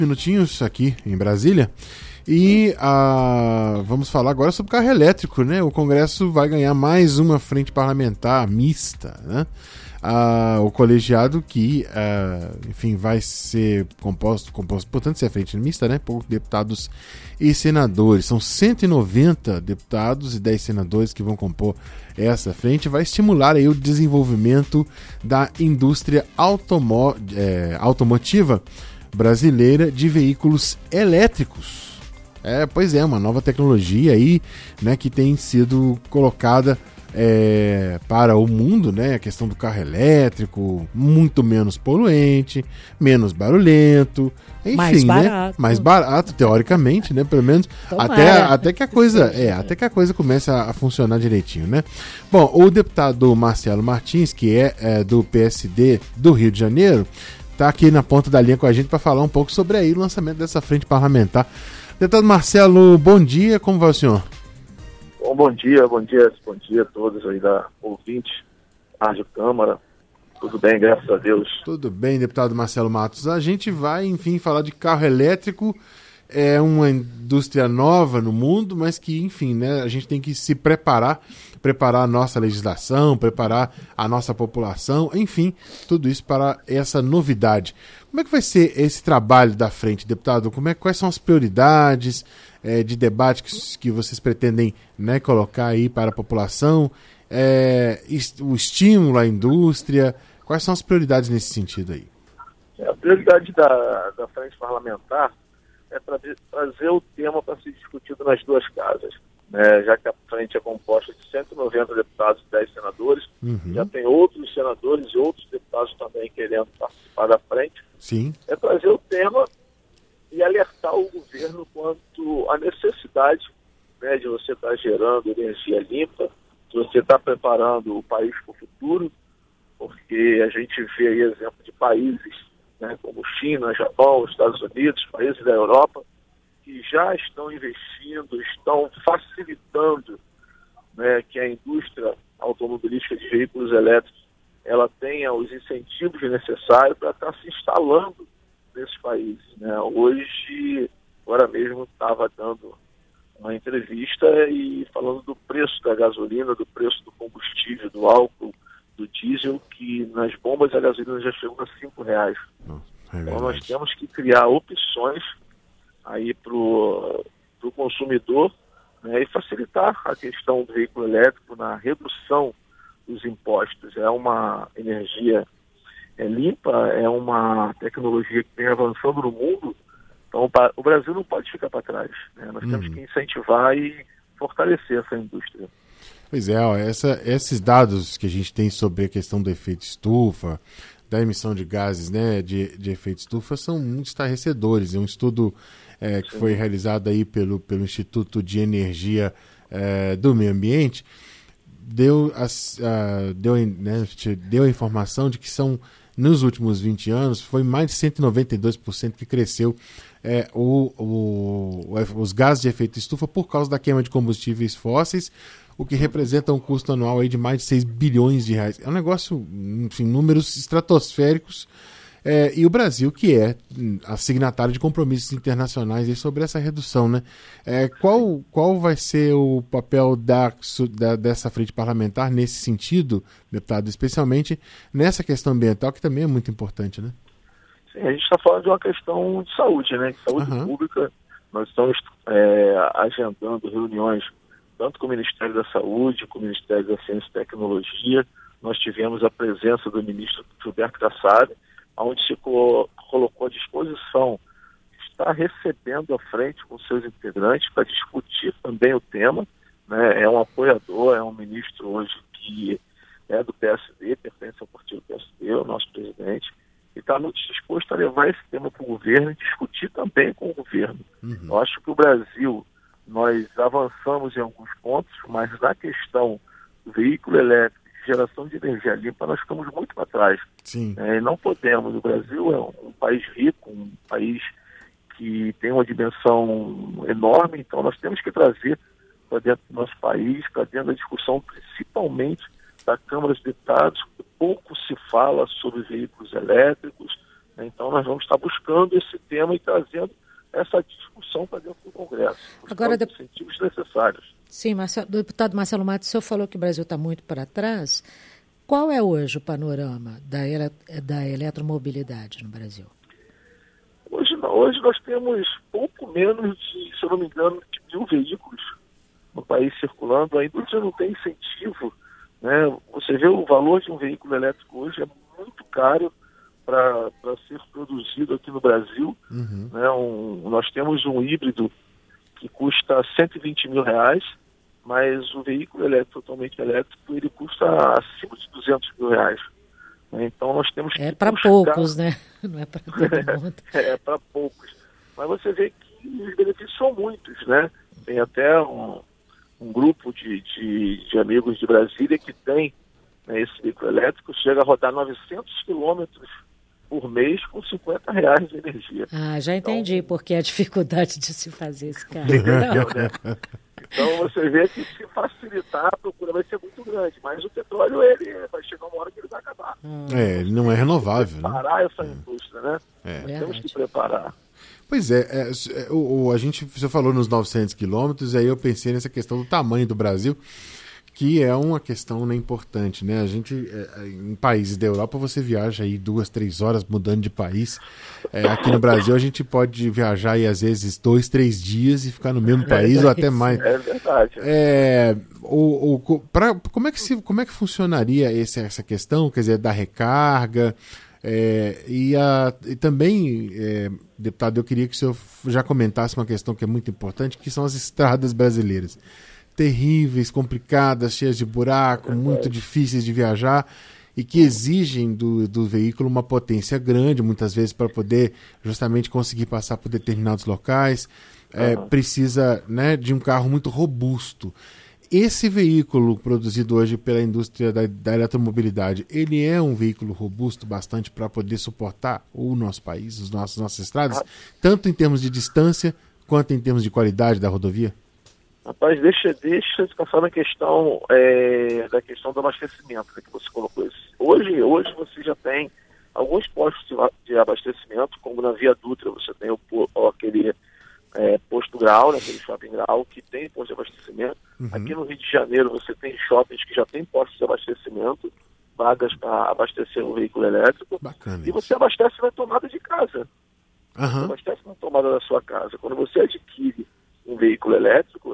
Minutinhos aqui em Brasília e vamos falar agora sobre carro elétrico, né? O Congresso vai ganhar mais uma frente parlamentar mista, né? O colegiado que, enfim, vai ser composto, portanto, ser a frente mista, né? Por deputados e senadores. São 190 deputados e 10 senadores que vão compor essa frente. Vai estimular aí o desenvolvimento da indústria automotiva brasileira de veículos elétricos. Pois é, uma nova tecnologia aí, né, que tem sido colocada para o mundo, né? A questão do carro elétrico, muito menos poluente, menos barulhento, enfim, mais barato. Né? Mais barato, teoricamente, né? Pelo menos até que a coisa comece a funcionar direitinho, né? Bom, o deputado Marcelo Martins, que é do PSD do Rio de Janeiro, está aqui na ponta da linha com a gente para falar um pouco sobre aí o lançamento dessa frente parlamentar. Deputado Marcelo, bom dia, como vai o senhor? Bom dia a todos aí da ouvintes, Rádio Câmara. Tudo bem, graças a Deus. Tudo bem, deputado Marcelo Matos. A gente vai, enfim, falar de carro elétrico. É uma indústria nova no mundo, mas que, enfim, né, a gente tem que se preparar a nossa legislação, preparar a nossa população, enfim, tudo isso para essa novidade. Como é que vai ser esse trabalho da frente, deputado? Quais são as prioridades de debate que vocês pretendem, né, colocar aí para a população? O estímulo à indústria? Quais são as prioridades nesse sentido aí? A prioridade da frente parlamentar é trazer o tema para ser discutido nas duas casas, né? Já que a frente é composta de 190 deputados e 10 senadores, já tem outros senadores e outros deputados também querendo participar da frente. Sim. É trazer o tema e alertar o governo quanto à necessidade, né, de você estar gerando energia limpa, de você estar preparando o país para o futuro, porque a gente vê aí exemplo de países, né, como China, Japão, Estados Unidos, países da Europa, que já estão investindo, estão facilitando, né, que a indústria automobilística de veículos elétricos ela tenha os incentivos necessários para estar se instalando nesses países, né? Hoje, agora mesmo, estava dando uma entrevista e falando do preço da gasolina, do preço do combustível, do álcool, do diesel, que nas bombas a gasolina já chegou a R$5. Então nós temos que criar opções aí para o consumidor, né, e facilitar a questão do veículo elétrico na redução dos impostos. É uma energia limpa, é uma tecnologia que vem avançando no mundo, então o Brasil não pode ficar para trás, né? Nós temos que incentivar e fortalecer essa indústria. Pois é, esses dados que a gente tem sobre a questão do efeito estufa, da emissão de gases, né, de efeito estufa, são muito estarrecedores. É um estudo que foi realizado aí pelo Instituto de Energia do Meio Ambiente, deu a informação de que são, nos últimos 20 anos, foi mais de 192% que cresceu os gases de efeito estufa por causa da queima de combustíveis fósseis, o que representa um custo anual aí de mais de 6 bilhões de reais. É um negócio, enfim, números estratosféricos. E o Brasil, que é a signatária de compromissos internacionais aí sobre essa redução, né? Qual vai ser o papel dessa frente parlamentar nesse sentido, deputado, especialmente nessa questão ambiental, que também é muito importante, né? Sim, a gente está falando de uma questão de saúde, né? De saúde pública. Nós estamos agendando reuniões tanto com o Ministério da Saúde, com o Ministério da Ciência e Tecnologia. Nós tivemos a presença do ministro Gilberto Kassab, onde se colocou à disposição, está recebendo a frente com seus integrantes para discutir também o tema, né? É um apoiador, é um ministro hoje que é do PSD, pertence ao partido PSD, o nosso presidente, e está muito disposto a levar esse tema para o governo e discutir também com o governo. Eu acho que o Brasil, nós avançamos em alguns pontos, mas na questão do veículo elétrico, geração de energia limpa, nós ficamos muito para trás. Sim. E não podemos. O Brasil é um país rico, um país que tem uma dimensão enorme, então nós temos que trazer para dentro do nosso país, para dentro da discussão, principalmente da Câmara dos Deputados. Pouco se fala sobre veículos elétricos, Então nós vamos estar buscando esse tema e trazendo essa discussão para dentro do Congresso. Agora, os incentivos necessários. Sim, deputado Marcelo Matos, o senhor falou que o Brasil está muito para trás. Qual é hoje o panorama da eletromobilidade no Brasil? Hoje nós temos pouco menos de, se eu não me engano, de 1.000 veículos no país circulando. A indústria não tem incentivo, né? Você vê o valor de um veículo elétrico hoje é muito caro para ser produzido aqui no Brasil. Uhum. Né? Nós temos um híbrido que custa R$120 mil, mas o veículo elétrico, totalmente elétrico, ele custa acima de R$200 mil. Então nós temos que para buscar... poucos, né? Não é para todo mundo. É para poucos. Mas você vê que os benefícios são muitos, né? Tem até um grupo de amigos de Brasília que tem, né, esse veículo elétrico, chega a rodar 900 quilômetros por mês com R$50 de energia. Ah, já entendi então, porque a dificuldade de se fazer esse carro. Né? Então você vê que se facilitar, a procura vai ser muito grande, mas o petróleo ele vai chegar uma hora que ele vai acabar. Ele não é renovável, né? Preparar essa indústria, né? Temos que preparar. Pois é, você falou nos 900 quilômetros, aí eu pensei nessa questão do tamanho do Brasil, que é uma questão, né, importante, né? A gente, em países da Europa, você viaja aí 2, 3 horas mudando de país. Aqui no Brasil, a gente pode viajar aí, às vezes, 2, 3 dias e ficar no mesmo país ou até mais. É verdade. Como é que funcionaria essa questão, quer dizer, da recarga? E também, deputado, eu queria que o senhor já comentasse uma questão que é muito importante, que são as estradas brasileiras. Terríveis, complicadas, cheias de buraco, muito difíceis de viajar e que exigem do veículo uma potência grande, muitas vezes para poder justamente conseguir passar por determinados locais. Precisa, né, de um carro muito robusto. Esse veículo produzido hoje pela indústria da eletromobilidade, ele é um veículo robusto bastante para poder suportar o nosso país, nossas estradas, tanto em termos de distância quanto em termos de qualidade da rodovia? Rapaz, deixa eu passar na questão da questão do abastecimento, né, que você colocou isso. Hoje você já tem alguns postos de abastecimento, como na Via Dutra você tem aquele posto Grau, né, aquele shopping Grau, que tem posto de abastecimento. Uhum. Aqui no Rio de Janeiro você tem shoppings que já tem postos de abastecimento, vagas para abastecer um veículo elétrico. Bacana. E você abastece na tomada de casa. Uhum. Você abastece na tomada da sua casa. Quando você adquire um veículo elétrico,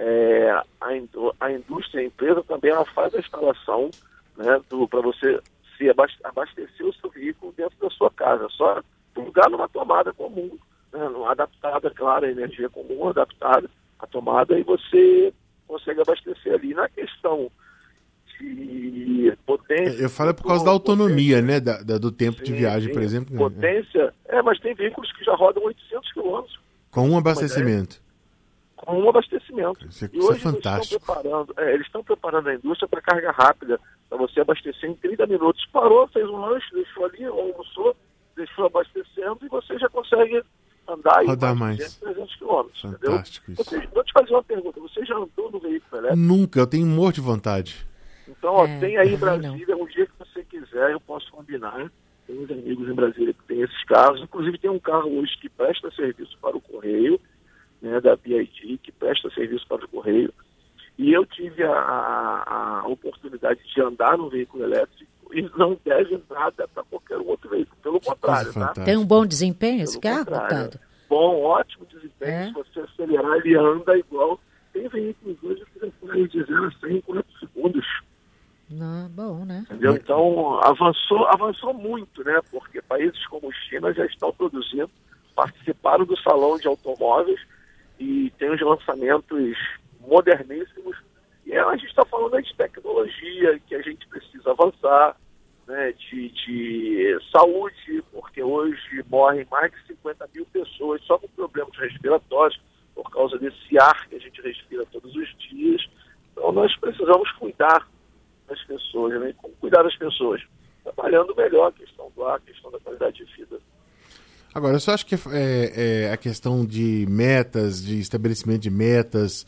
a indústria, a empresa também ela faz a instalação, né, para você abastecer o seu veículo dentro da sua casa. Só plugar numa tomada comum, né, adaptada, claro, a energia comum, adaptada à tomada, e você consegue abastecer ali. Na questão de potência... Eu falo por causa da autonomia, né, do tempo de viagem, por exemplo. Potência, mas tem veículos que já rodam 800 quilômetros. Com um abastecimento. Com um abastecimento. E hoje é fantástico. Eles estão preparando a indústria para carga rápida, para você abastecer em 30 minutos. Parou, fez um lanche, deixou ali, almoçou, deixou abastecendo e você já consegue andar rodar mais 300 quilômetros. Fantástico isso. Vou te fazer uma pergunta. Você já andou no veículo elétrico? Nunca, eu tenho um monte de vontade. Então, tem aí em Brasília, um dia que você quiser, eu posso combinar. Tem uns amigos em Brasília que tem esses carros. Inclusive tem um carro hoje que presta serviço para o Correio, né, da BID, que presta serviço para o Correio. E eu tive a oportunidade de andar no veículo elétrico e não deve nada para qualquer outro veículo. Pelo contrário, tá? Tem um bom desempenho esse carro, deputado? Bom, ótimo desempenho. Se você acelerar, ele anda igual. Tem veículos hoje que já podem dizer a 100 em 4 segundos. Não, bom, né? Entendeu? Então, avançou muito, né? Porque países como China já estão produzindo, participaram do salão de automóveis e tem os lançamentos moderníssimos. E a gente está falando de tecnologia, que a gente precisa avançar, né, de saúde, porque hoje morrem mais de 50 mil pessoas só com problemas respiratórios, por causa desse ar que a gente respira todos os dias. Então nós precisamos cuidar das pessoas, né? Como cuidar das pessoas? Trabalhando melhor a questão do ar, a questão da qualidade de vida. Agora, eu só acho que a questão de metas, de estabelecimento de metas,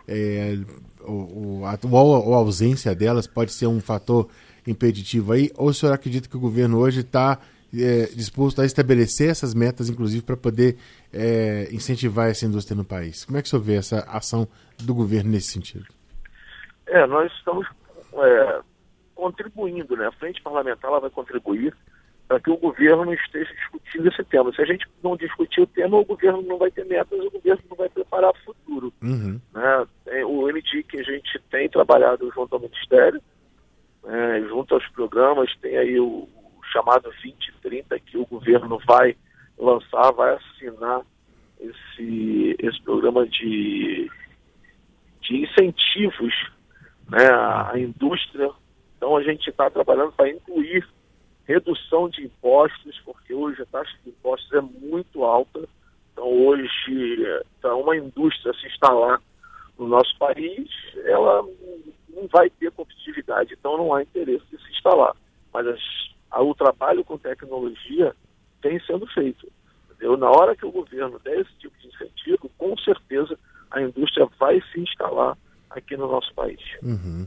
a ausência delas pode ser um fator impeditivo aí, ou o senhor acredita que o governo hoje está disposto a estabelecer essas metas, inclusive, para poder incentivar essa indústria no país. Como é que o senhor vê essa ação do governo nesse sentido? Nós estamos contribuindo, né? A frente parlamentar ela vai contribuir para que o governo não esteja discutindo esse tema. Se a gente não discutir o tema, o governo não vai ter metas, o governo não vai preparar o futuro. Uhum. Né? O MDI que a gente tem trabalhado junto ao Ministério, junto aos programas, tem aí o chamado 2030, que o governo vai lançar, vai assinar esse programa de incentivos, né, à indústria. Então a gente está trabalhando para incluir redução de impostos, porque hoje a taxa de impostos é muito alta. Então hoje, para uma indústria se instalar no nosso país, ela não vai ter competitividade, então não há interesse de se instalar. Mas o trabalho com tecnologia tem sendo feito. Entendeu? Na hora que o governo der esse tipo de incentivo, com certeza a indústria vai se instalar aqui no nosso país. Uhum.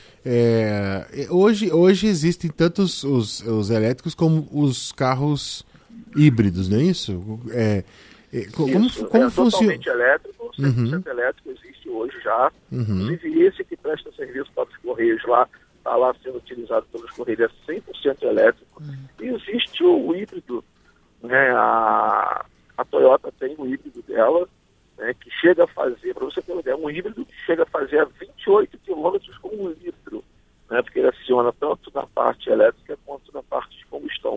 Hoje existem tanto os elétricos como os carros híbridos, não é isso? Como funciona? Totalmente elétrico, 100% elétrico existe hoje já. Inclusive esse que presta serviço para os Correios lá, está lá sendo utilizado pelos Correios, é 100% elétrico. E existe o híbrido, né? A Toyota tem o híbrido dela, né, que chega a fazer, para você ter uma ideia, um híbrido que chega a fazer a 28 quilômetros com 1 litro, né, porque ele aciona tanto na parte elétrica quanto na parte de combustão.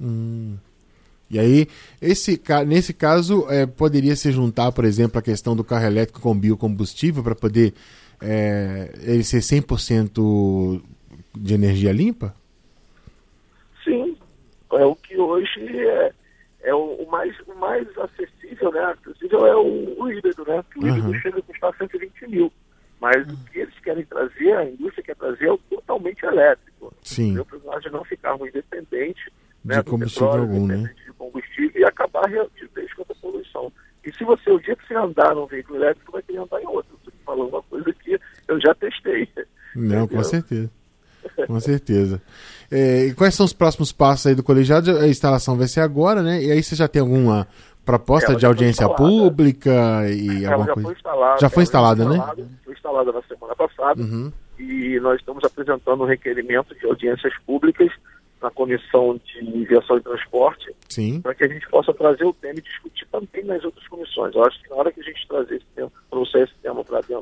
E aí, nesse caso, poderia se juntar, por exemplo, a questão do carro elétrico com biocombustível para poder ele ser 100% de energia limpa? Sim, é o que hoje é o mais acessível, né? Acessível é o híbrido, né? Que o híbrido chega a custar 120 mil. Mas o que eles querem trazer, a indústria quer trazer, é o totalmente elétrico. Sim. Para nós não ficarmos dependentes, né, de combustível algum, né? De combustível e acabar de vez com a poluição. E se você, o dia que você andar num veículo elétrico, vai querer andar em outro. Estou falando uma coisa que eu já testei. Não, entendeu? Com certeza. Com certeza. E quais são os próximos passos aí do colegiado? A instalação vai ser agora, né? E aí você já tem alguma proposta de audiência pública e alguma coisa? Já foi instalada, né? Foi instalada na semana passada. E nós estamos apresentando um requerimento de audiências públicas na Comissão de Viação e Transporte, para que a gente possa trazer o tema e discutir também nas outras comissões. Eu acho que na hora que a gente trazer esse tema, trouxer esse tema para dentro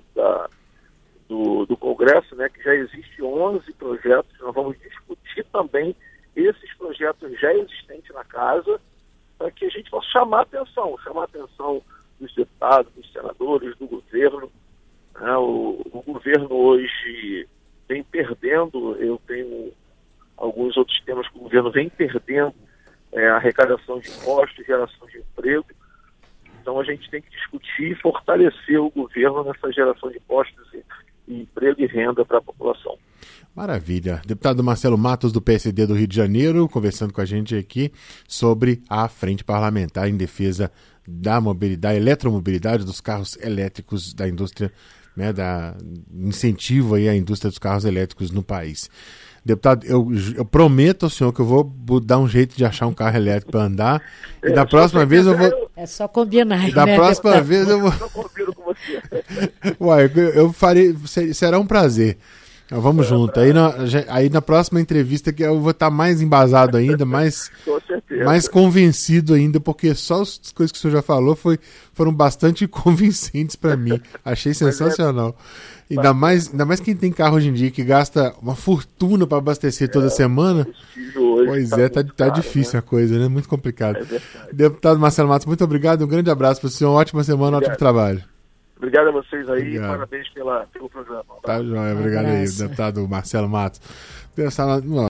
do Congresso, né, que já existe 11 projetos, nós vamos discutir também esses projetos já existentes na casa, para que a gente possa chamar a atenção dos deputados, dos senadores, do governo. Né? O governo hoje vem perdendo, eu tenho alguns outros temas que o governo vem perdendo, arrecadação de impostos, geração de emprego. Então a gente tem que discutir e fortalecer o governo nessa geração de impostos e emprego e renda para a população. Maravilha. Deputado Marcelo Matos, do PSD do Rio de Janeiro, conversando com a gente aqui sobre a frente parlamentar em defesa da mobilidade, eletromobilidade dos carros elétricos da indústria, né, da incentivo aí à indústria dos carros elétricos no país. Deputado, eu prometo ao senhor que eu vou dar um jeito de achar um carro elétrico para andar. E da próxima vez eu vou... É só combinar, da próxima vez eu vou... Eu combino com você. Uai, eu farei... Será um prazer. Vamos junto. Aí na próxima entrevista que eu vou estar mais embasado ainda, mais convencido ainda, porque só as coisas que o senhor já falou foram bastante convincentes para mim. Achei sensacional. Ainda mais quem tem carro hoje em dia que gasta uma fortuna para abastecer toda semana. Pois tá difícil, né? A coisa, né? Muito complicado. Deputado Marcelo Matos, muito obrigado. Um grande abraço para o senhor. Ótima semana, ótimo trabalho. Obrigado a vocês aí, parabéns pelo programa. Tá joia, obrigado aí, deputado Marcelo Matos.